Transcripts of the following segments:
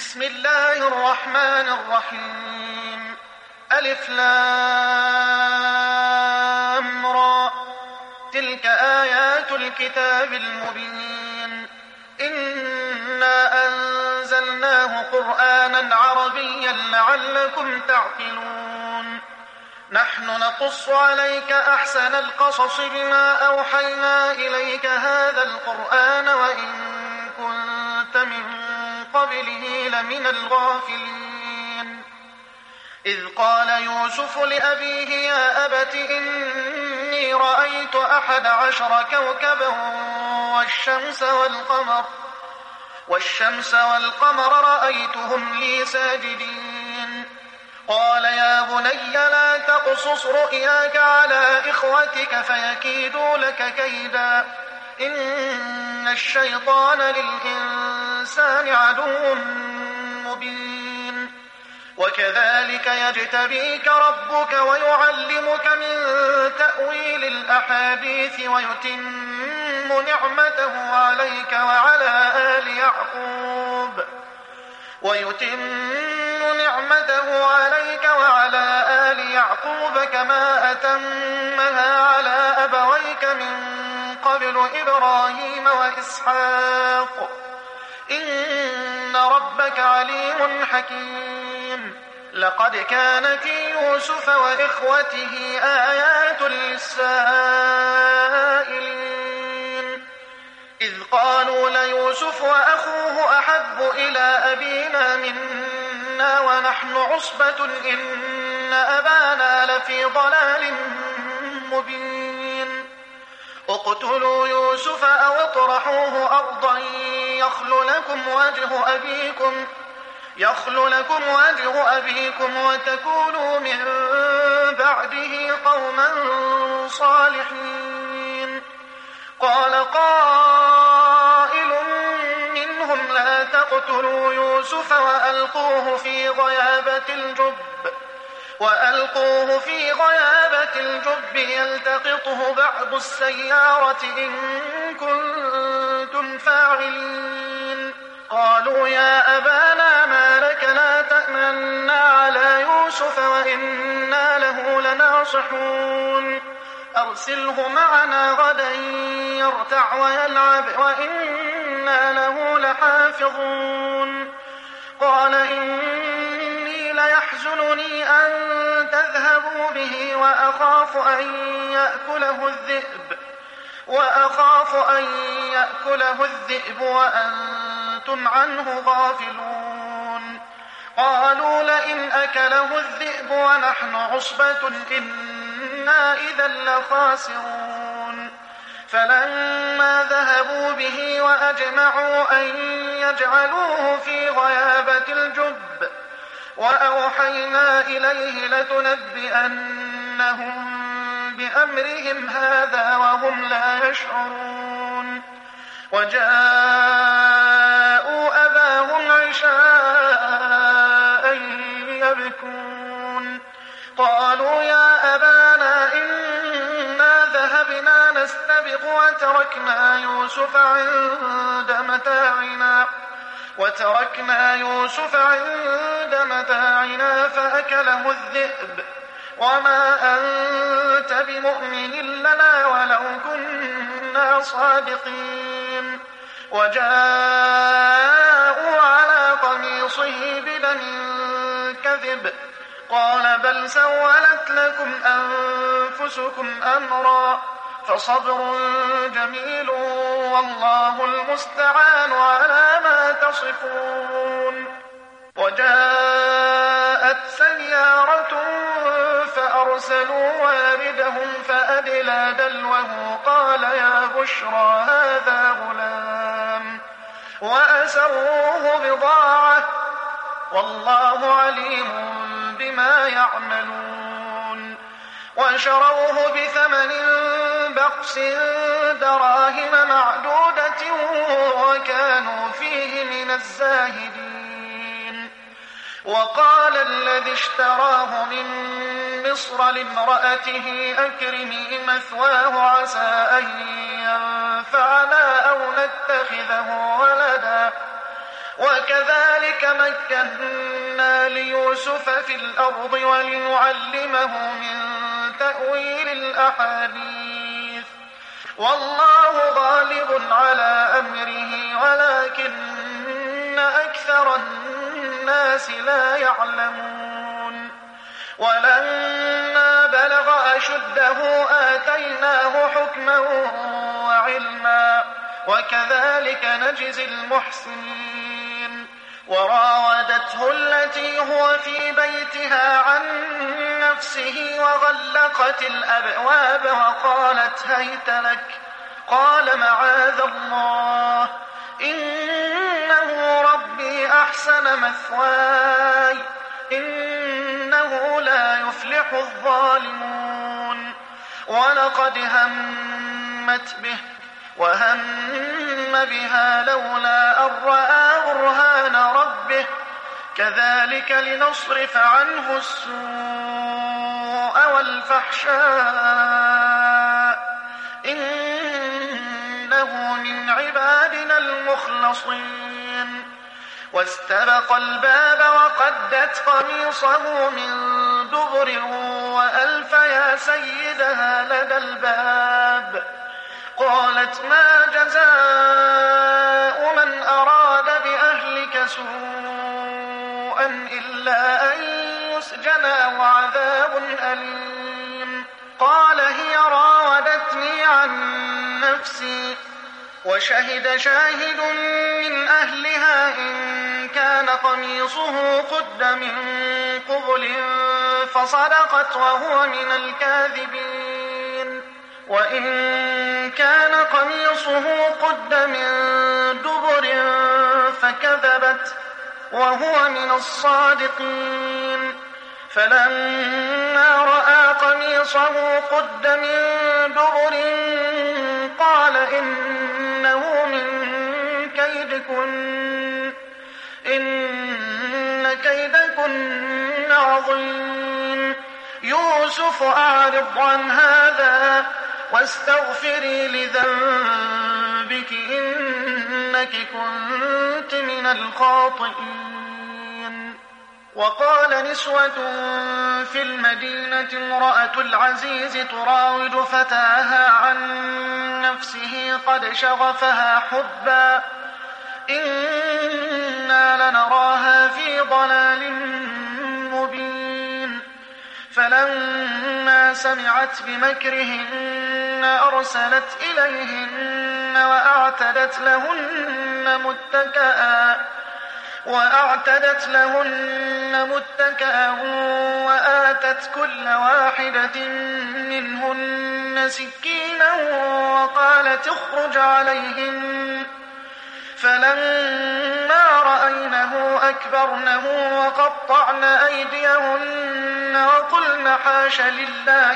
بسم الله الرحمن الرحيم. ألف لام را. تلك آيات الكتاب المبين. إنا أنزلناه قرآنا عربيا لعلكم تعقلون. نحن نقص عليك أحسن القصص بما أوحينا إليك هذا القرآن وإن كنت من قبله لمن الغافلين. إذ قال يوسف لأبيه يا أبت إني رأيت 11 كوكبا والشمس والقمر رأيتهم لي ساجدين. قال يا بني لا تقصص رؤياك على إخوتك فيكيدوا لك كيدا إن الشيطان للإنسان عدو مبين. وكذلك يجتبيك ربك ويعلمك من تأويل الأحاديث ويتم نعمته عليك وعلى آل يعقوب كما أتمها على أبويك من قبل إبراهيم وإسحاق إن ربك عليم حكيم. لقد كان في يوسف وإخوته آيات للسائلين إذ قالوا ليوسف وأخوه أحب إلى أبينا منا ونحن عصبة إن أبانا لفي ضلال مبين. اقتلوا يوسف أو اطرحوه أرضا يخل لكم وجه أبيكم وتكونوا من بعده قوما صالحين. قال قائل منهم لا تقتلوا يوسف وألقوه في غيابة الجب يلتقطه بعض السيارة إن كنتم فاعلين. قالوا يا أبانا ما لك لا تأمنا على يوسف وإنا له لناصحون. أرسله معنا غدا يرتع ويلعب وإنا له لحافظون. قال إني ليحزنني أن تذهبوا به وأخاف أن يأكله الذئب وأنتم عنه غافلون. قالوا لئن أكله الذئب ونحن عصبة إنا إذا لخاسرون. فلما ذهبوا به وأجمعوا أن يجعلوه في غيابة الجب وأوحينا إليه لتنبئنهم بأمرهم هذا وهم لا يشعرون. وجاءوا أباهم عشاء يبكون. قالوا يا أبانا إنا ذهبنا نستبق وتركنا يوسف عند متاعنا فأكله الذئب وما أنت بمؤمن لنا ولو كنا صادقين. وجاءوا على قميصه بدم كذب قال بل سولت لكم أنفسكم أمرا فصبر جميل والله المستعان على ما تصفون. وجاءت سيارة فأرسلوا واردهم فأدلى دلوه قال يا بشرى هذا غلام وأسروه بضاعة والله عليم بما يعملون. وشروه بثمن بخس دراهم معدودة وكانوا فيه من الزاهدين. وقال الذي اشتراه من مصر لامرأته أكرمي مثواه عسى أن ينفعنا أو نتخذه ولدا وكذلك مكنا ليوسف في الأرض ولنعلمه من تأويل الأحاديث والله غالب على أمره ولكن أكثر الناس لا يعلمون ولما بلغ أشده آتيناه حكما وعلما وكذلك نجزي المحسنين وراودته التي هو في بيتها عن نفسه وغلقت الأبواب وقالت هيت لك قال معاذ الله إنه ربي أحسن مثواي إنه لا يفلح الظالمون ولقد همت به وهم بها لولا أن رأى برهان ربه كذلك لنصرف عنه السوء والفحشاء إنه من عبادنا المخلصين واستبق الباب وقدت قميصه من دبر وألف يا سيدها لدى الباب قالت ما جزاء من أراد بأهلك سوءا إلا أن يسجن وعذاب أليم قال هي راودتني عن نفسي وشهد شاهد من أهلها إن كان قميصه قد من قبل فصدقت وهو من الكاذبين وإن كان قميصه قد من دبر فكذبت وهو من الصادقين فلما رأى قميصه قد من دبر قال إنه من كيدكن إن كيدكن عظيم يوسف أعرض عن هذا واستغفري لذنبك إنك كنت من الخاطئين وقال نسوة في المدينة امرأة العزيز تراود فتاها عن نفسه قد شغفها حبا إنا لنراها في ضلال مبين فلما سمعت بمكرهن أرسلت إليهن وأعتدت لهن متكأ وآتت كل واحدة منهن سكينا وقالت اخرج عليهن فلما رأينه أكبرنه وقطعن أيديهن وقلن حاش لله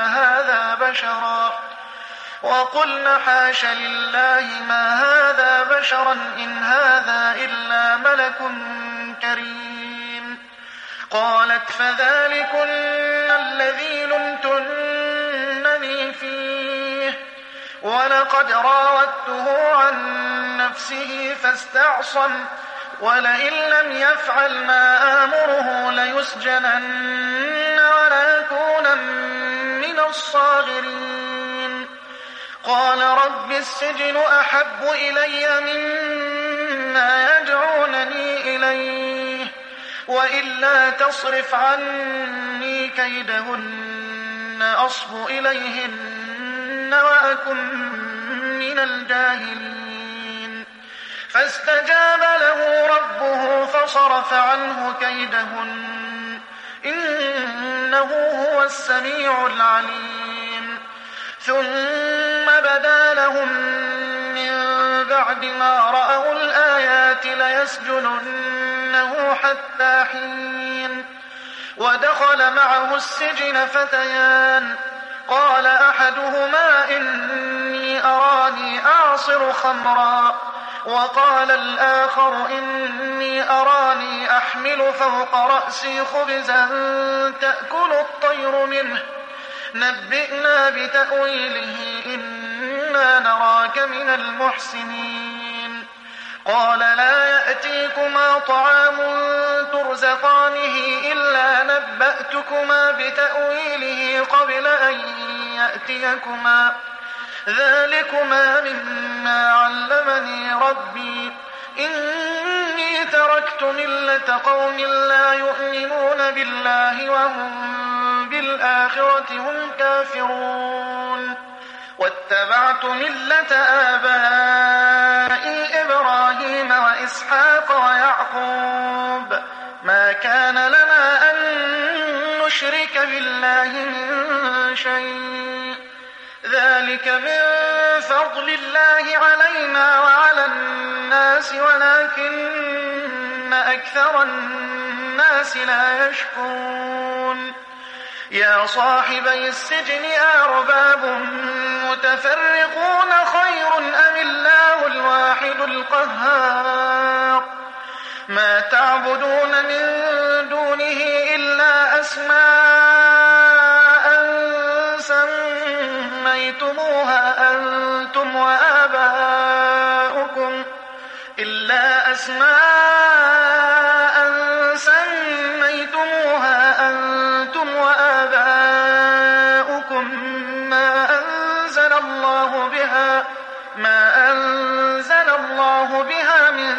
ما هذا بشرا إن هذا إلا ملك كريم قالت فذلكن الذي لمتنني فيه ولقد راودته عن نفسه فاستعصم ولئن لم يفعل ما آمره ليسجنن وليكون من الصاغرين قال رب السجن أحب إلي مما يدعونني إليه وإلا تصرف عني كيدهن أصب إليهن وأكن من الجاهلين فاستجاب له ربه فصرف عنه كيدهن إنه هو السميع العليم ثم بدا لهم من بعد ما رأوا الآيات ليسجننه حتى حين ودخل معه السجن فتيان قال أحدهما إني أراني أعصر خمرا وقال الآخر إني أراني أحمل فوق رأسي خبزا تأكل الطير منه نبئنا بتأويله إنا نراك من المحسنين قال لا يأتيكما طعام ترزقانه إلا نبأتكما بتأويله قبل أن يأتيكما ذلكما مما علمني ربي إني تركت ملة قوم لا يؤمنون بالله وهم بالآخرة هم كافرون واتبعت ملة آبائي إبراهيم وإسحاق ويعقوب ما كان لنا أن نشرك بالله من شيء ذلك من فضل الله علينا وعلى الناس ولكن أكثر الناس لا يشكرون يا صاحبي السجن أرباب متفرقون خير أم الله الواحد القهار ما تعبدون من دونه إلا أسماء سميتموها أنتم وآباؤكم ما أنزل الله بها من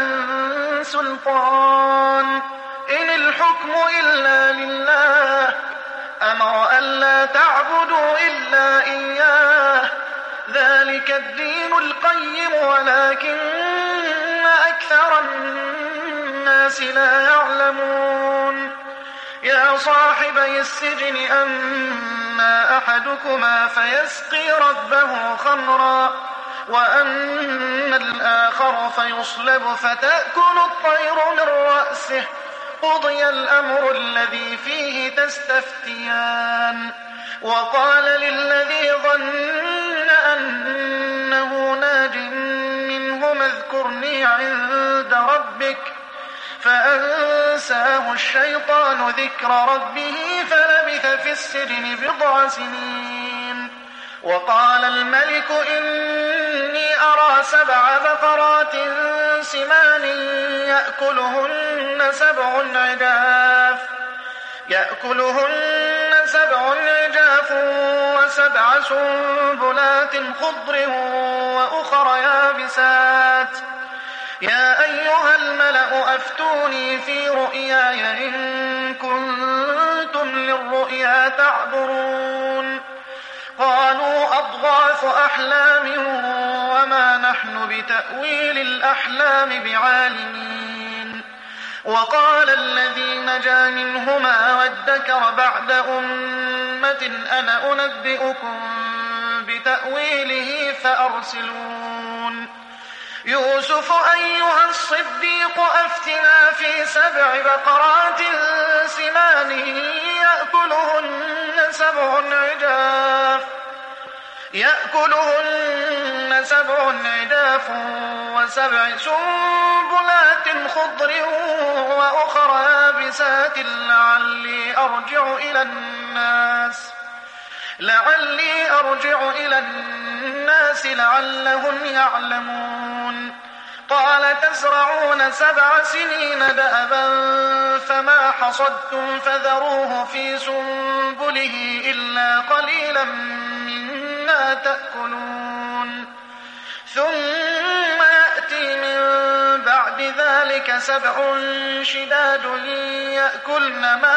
سلطان إن الحكم إلا لله أمر ألا تعبدوا إلا إياه ذلك الدين القيم ولكن أكثر الناس لا يعلمون يا صاحبي السجن أما أحدكما فيسقي ربه خمرا وأما الآخر فيصلب فتأكل الطير من رأسه قضي الأمر الذي فيه تستفتيان وقال للذي ظن أنه ناج منهما اذكرني عند ربك فأنساه الشيطان ذكر ربه فلبث في السجن 7 سنين وقال الملك إني أرى 7 بقرات سمان يأكلهن 7 عجاف و7 سنبلات خضر وأخر يابسات يا أيها الملأ أفتوني في رؤياي إن كنتم للرؤيا تعبرون قالوا أضغاث أحلام وما نحن بتأويل الأحلام بعالمين وقال الذي نجا منهما وادكر بعد أمة أنا أنبئكم بتأويله فأرسلون يوسف أيها الصديق أفتنا في 7 بقرات سمان يأكلهن 7 عجاف و7 سنبلات خضر وأخر يابسات لعلي أرجع إلى الناس لعلهم يعلمون قال تزرعون 7 سنين دأبا فما حصدتم فذروه في سنبله إلا قليلا مما تأكلون ثم يأتي من بعد ذلك 7 شداد يأكلن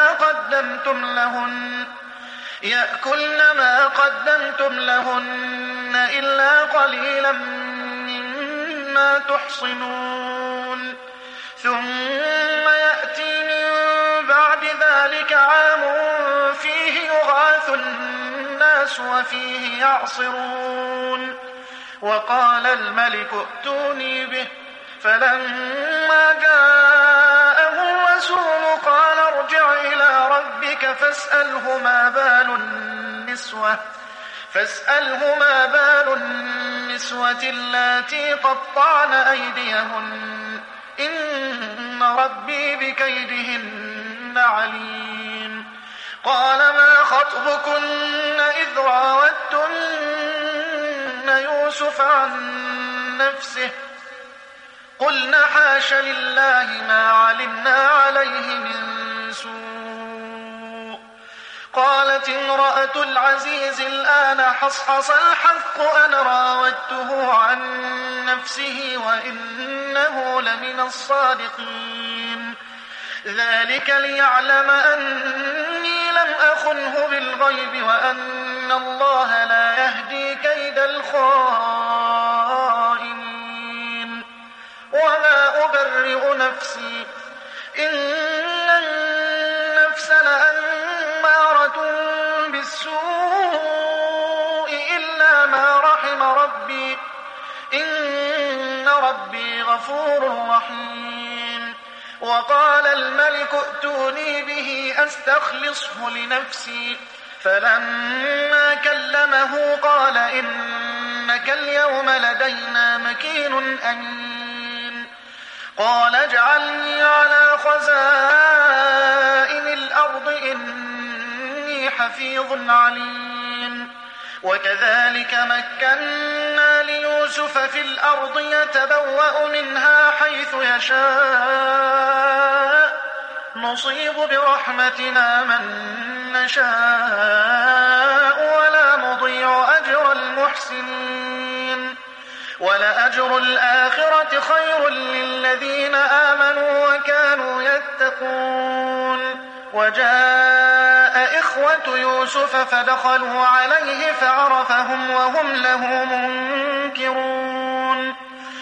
ما قدمتم لهن إلا قليلا مما تحصنون ثم يأتي من بعد ذلك عام فيه يغاث الناس وفيه يعصرون وقال الملك ائتوني به فلما جاءه الرسول قال ارجع إلى ربك فاسأله ما بال النسوة اللاتي قطعن أيديهن إن ربي بكيدهن عليم قال ما خطبكن إذ راوتن يوسف عن نفسه قلنا حاش لله ما علمنا عليه من وقالت امرأة العزيز الآن حصحص الحق أنا راودته عن نفسه وإنه لمن الصادقين ذلك ليعلم أني لم أخنه بالغيب وأن الله لا يهدي كيد الخائنين وما أبرئ نفسي إن النفس لأمارة بالسوء إلا ما رحم ربي إن ربي غفور رحيم وقال الملك ائتوني به أستخلصه لنفسي فلما كلمه قال إنك اليوم لدينا مكين أمين قال اجعلني على خزائن الأرض إني حفيظ عليم وكذلك مكنا ليوسف في الأرض يتبوأ منها حيث يشاء نصيب برحمتنا من نشاء ولا نضيع أجر المحسنين ولأجر الآخرة خير للذين آمنوا وكانوا يتقون وجاء إخوة يوسف فدخلوا عليه فعرفهم وهم له منكرون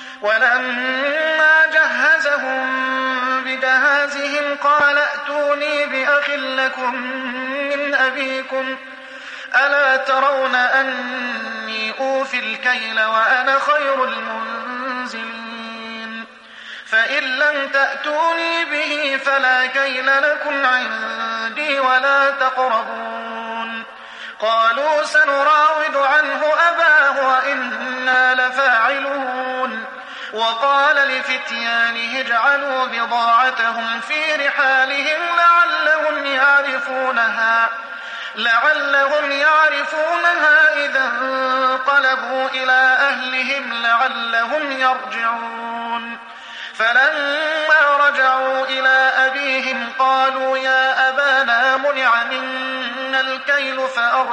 ولما جهزهم بجهازهم قال ائتوني بأخ لكم من أبيكم ألا ترون أني أوفي الكيل وأنا خير المنزلين فإن لم تأتوني به فلا كيل لكم عندي ولا تقربون قالوا سنراود عنه أباه وإنا لفاعلون وقال لفتيانه اجعلوا بضاعتهم في رحالهم لعلهم يعرفونها إذا انقلبوا إلى أهلهم لعلهم يرجعون فلما رجعوا إلى أبيهم قالوا يا أبانا منع منا الكيل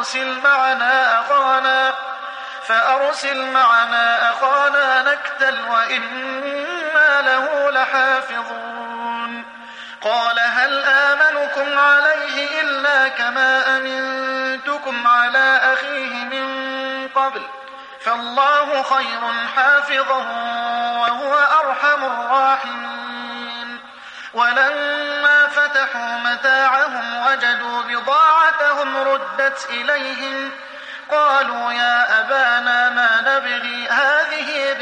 فأرسل معنا أخانا نكتل وإنا له لحافظون قال هل آمنكم عليه إلا كما أمنتكم على أخيه من قبل فالله خير حافظا وهو أرحم الراحمين ولما فتحوا متاعهم وجدوا بضاعتهم ردت إليهم قالوا يا أبانا ما نبغي هذه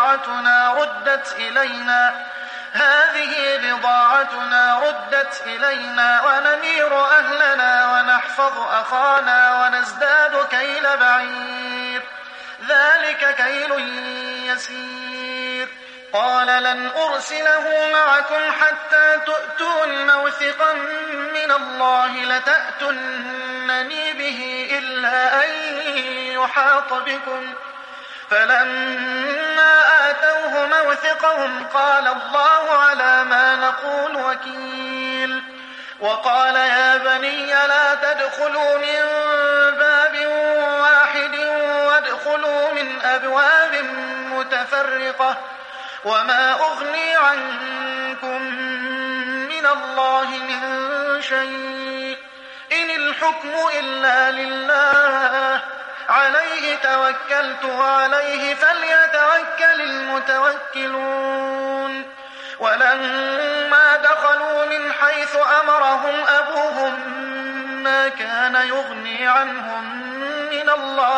بضاعتنا ردت إلينا ونمير أهلنا ونحفظ أخانا ونزداد كيل بعير ذلك كيل يسير قال لن أرسله معكم حتى تؤتون موثقا من الله لتأتونني به إلا أن يحاط بكم فلما آتوه موثقهم قال الله على ما نقول وكيل وقال يا بني لا تدخلوا من باب واحد وادخلوا من أبواب متفرقة وما أغني عنكم من الله من شيء إن الحكم إلا لله عليه توكلت وعليه فليتوكل المتوكلون ولما دخلوا من حيث أمرهم أبوهم ما كان يغني عنهم من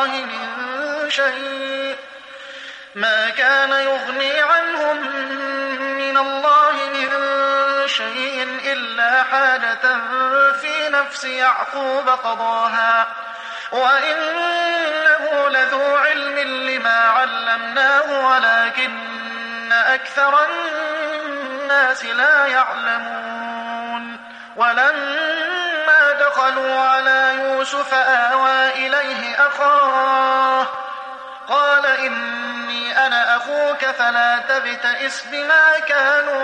الله من شيء إلا حاجة في نفس يعقوب قضاها وإنه لذو علم لما علمناه ولكن أكثر الناس لا يعلمون ولما دخلوا على يوسف آوى إليه أخاه قال إني أنا أخوك فلا تبتئس بما كانوا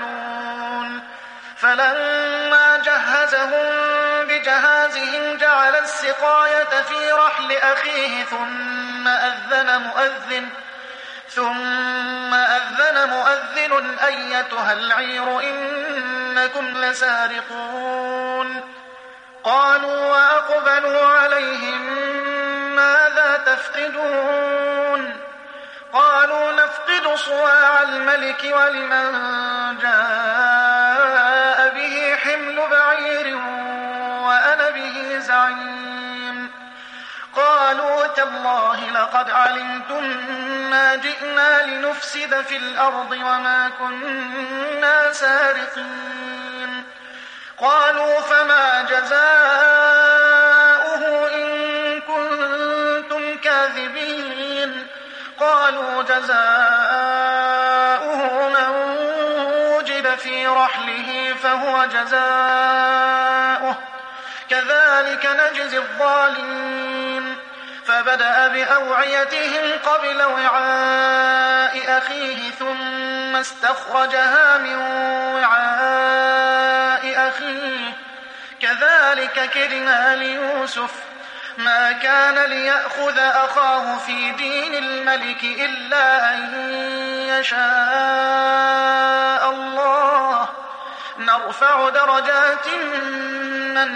يعملون فلما جهزهم بجهازهم جعل السقاية في رحل أخيه ثم أذن مؤذن أيتها العير إنكم لسارقون. قالوا وأقبلوا عليهم ماذا تفقدون؟ قالوا نفقد صواع الملك ولمن جاء به حمل بعير وأنا به زعيم. قالوا تالله لقد علمتم ما جئنا لنفسد في الأرض وما كنا سارقين. قالوا فما جزاؤه إن كنتم كاذبين؟ قالوا جزاؤه من وجد في رحله فهو جزاؤه كذلك نجزي الظالمين. فبدأ بأوعيتهم قبل وعاء أخيه ثم استخرجها من وعاء أخيه كذلك كدنا ليوسف ما كان ليأخذ أخاه في دين الملك إلا أن يشاء الله نرفع درجات من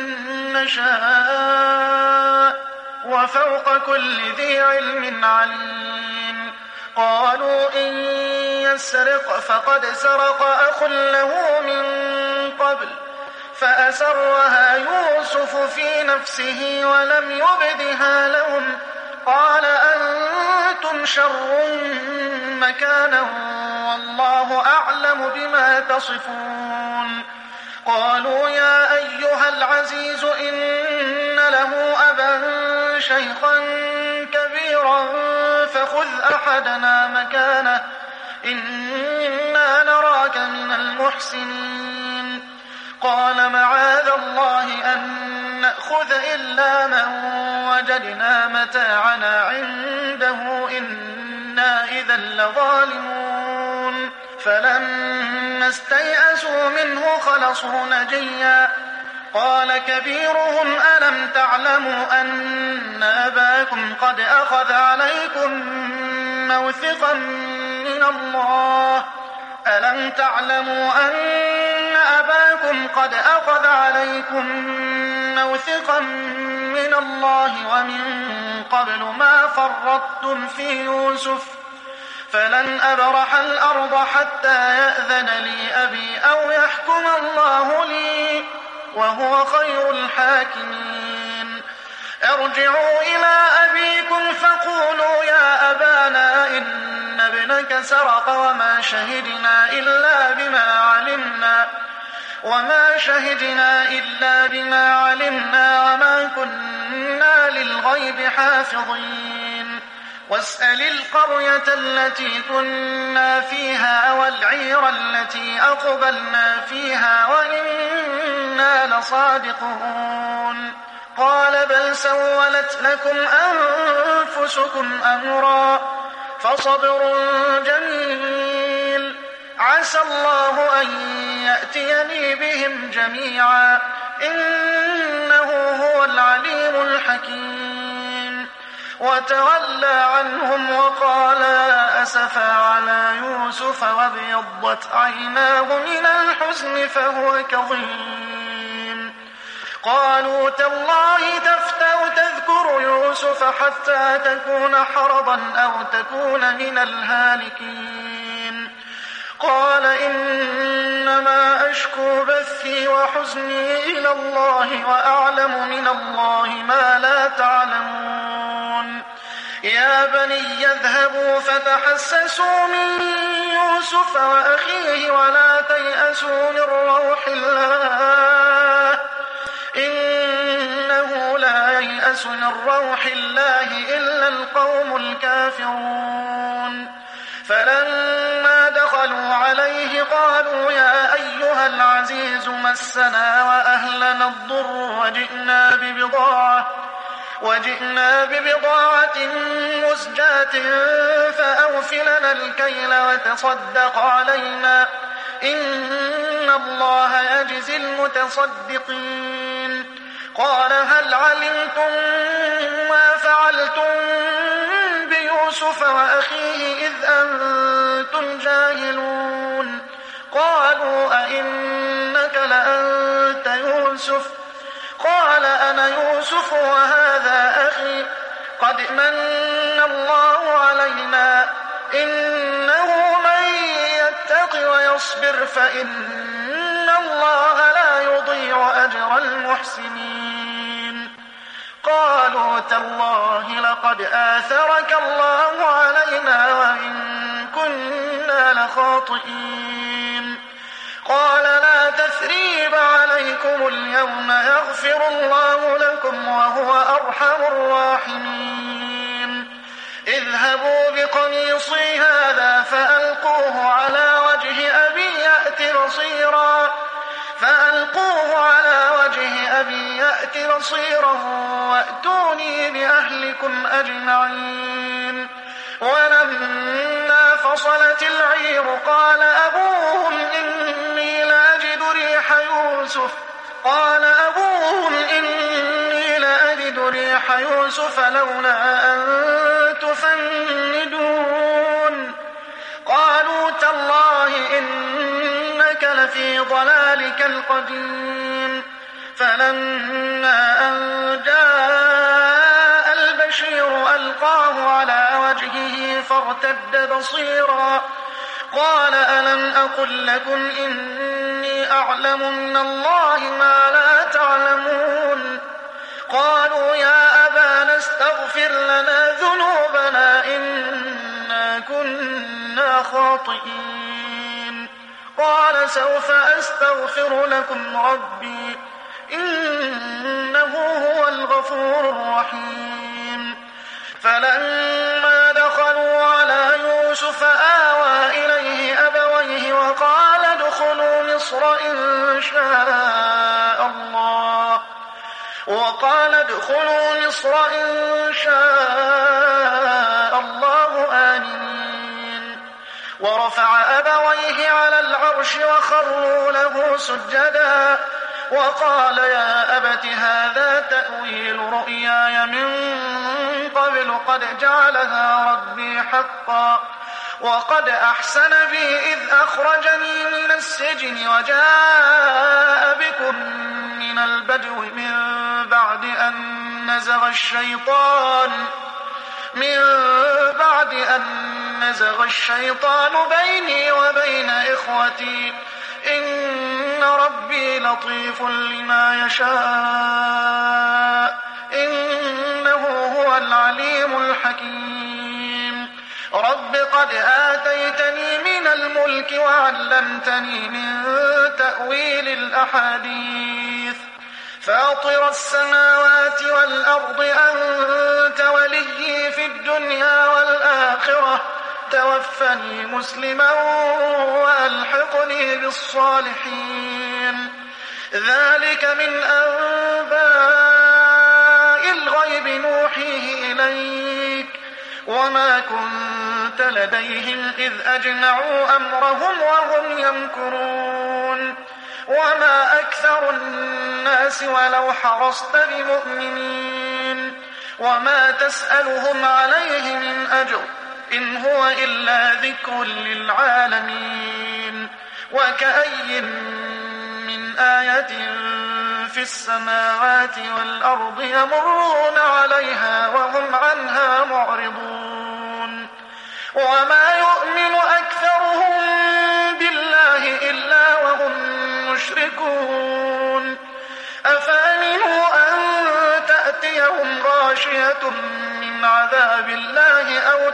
نشاء وفوق كل ذي علم عليم. قالوا إن يسرق فقد سرق أخ له من قبل فأسرها يوسف في نفسه ولم يبدها لهم. قال أنتم شر مكانا والله أعلم بما تصفون. قالوا يا أيها العزيز إن له أبا شيخا كبيرا فخذ أحدنا مكانه إنا نراك من المحسنين. قال معاذ الله أن نأخذ إلا من وجدنا متاعنا عنده إنا إذا لظالمون. فلما استيئسوا منه خلصوا نجيا. قال كبيرهم ألم تعلموا أن أباكم قد أخذ عليكم موثقا من الله ومن قبل ما فرطتم في يوسف فلن أبرح الأرض حتى يأذن لي أبي أو يحكم الله لي وهو خير الحاكمين. ارجعوا إلى أبيكم فقولوا يا أبانا إن ابنك سرق وما شهدنا إلا بما علمنا وما كنا للغيب حافظين. واسأل القرية التي كنا فيها والعير التي أقبلنا فيها وإنا لصادقون. قال بل سولت لكم أنفسكم أمرا فصبر جميل عسى الله أن يأتيني بهم جميعا إنه هو العليم الحكيم. وتولى عنهم وقال أسفا على يوسف وابيضت عيناه من الحزن فهو كظيم. قالوا تالله تفتأ تذكر يوسف حتى تكون حرضا أو تكون من الهالكين. قال إنما أشكو بثي وحزني إلى الله وأعلم من الله ما لا تعلمون. يا بني اذهبوا فتحسسوا من يوسف وأخيه ولا تيأسوا من روح الله إنه لا ييأس من روح الله إلا القوم الكافرون. فلما دخلوا عليه قالوا يا أيها العزيز مسنا وأهلنا الضر وجئنا ببضاعة مزجاة فأوف لنا الكيل وتصدق علينا إن الله يجزي المتصدقين. قال هل علمتم ما فعلتم بيوسف وأخيه إذ أنتم جاهلون قالوا أئنك لأنت يوسف قال أنا يوسف وهذا أخي قد من الله علينا إنه من يتق ويصبر فإن الله لا يضيع أجر المحسنين قالوا تالله لقد آثرك الله علينا وإن كنا لخاطئين قال لا تثريب عليكم اليوم يغفر الله لكم وهو أرحم الراحمين اذهبوا بقميصي هذا فألقوه على وجه أبي يأت بصيرا وأتوني بأهلكم أجمعين ولما فصلت العير قال أبوهم إني لأجد ريح يوسف لولا أن تفندون قالوا تالله إنك لفي ضلالك القديم فلما أن جاء البشير ألقاه على وجهه فارتد بصيرا قال ألم أقل لكم إني أعلم من الله ما لا تعلمون قالوا يا أبانا استغفر لنا ذنوبنا إنا كنا خاطئين قال سوف أستغفر لكم ربي إنه هو الغفور الرحيم فلما دخلوا على يوسف آوى إليه أبويه وقال ادخلوا مصر إن شاء الله آمنين ورفع أبويه على العرش وخروا له سجدا وقال يا أبت هذا تأويل رؤياي من قبل قد جعلها ربي حقا وقد أحسن بي إذ أخرجني من السجن وجاء بكم من البدو من بعد أن نزغ الشيطان بيني وبين إخوتي إن ربي لطيف لما يشاء إنه هو العليم الحكيم رب قد آتيتني من الملك وعلمتني من تأويل الأحاديث فاطر السماوات والأرض أنت وليي في الدنيا والآخرة توفني مسلما وألحقني بالصالحين ذلك من أنباء الغيب نوحيه إليك وما كنت لديهم إذ أجمعوا أمرهم وهم يمكرون وما أكثر الناس ولو حرصت بمؤمنين وما تسألهم عليه من أجر إن هو إلا ذكر للعالمين وكأي من آية في السماوات والأرض يمرون عليها وهم عنها معرضون وما يؤمن أكثرهم بالله إلا وهم مشركون أفأمنوا أن تأتيهم غاشية من عذاب الله أو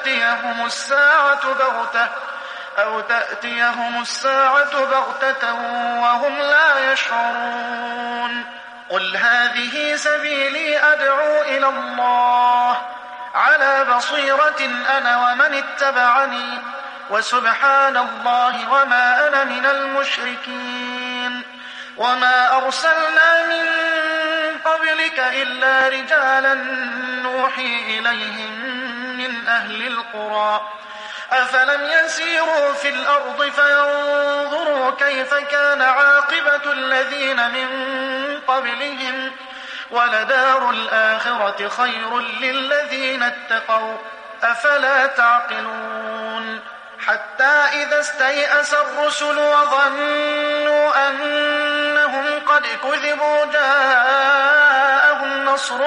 تأتيهم الساعة بغتة وهم لا يشعرون قل هذه سبيلي أدعو إلى الله على بصيرة أنا ومن اتبعني وسبحان الله وما أنا من المشركين وما أرسلنا من قبلك إلا رجالا نوحي إليهم من أهل القرى أفلم يسيروا في الأرض فينظروا كيف كان عاقبة الذين من قبلهم ولدار الآخرة خير للذين اتقوا أفلا تعقلون حتى إذا استيأس الرسل وظنوا أنهم قد كذبوا جاءهم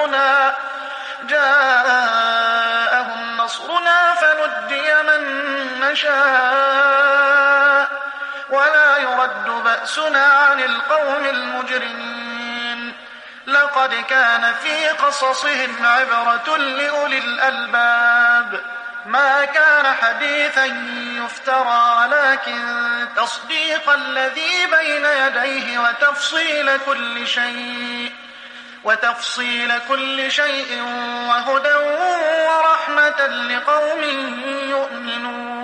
نصرنا فنجي من نشاء ولا يرد بأسنا عن القوم المجرمين لقد كان في قصصهم عبرة لأولي الألباب ما كان حديثا يفترى ولكن تصديق الذي بين يديه وتفصيل كل شيء وهدى ورحمة لقوم يؤمنون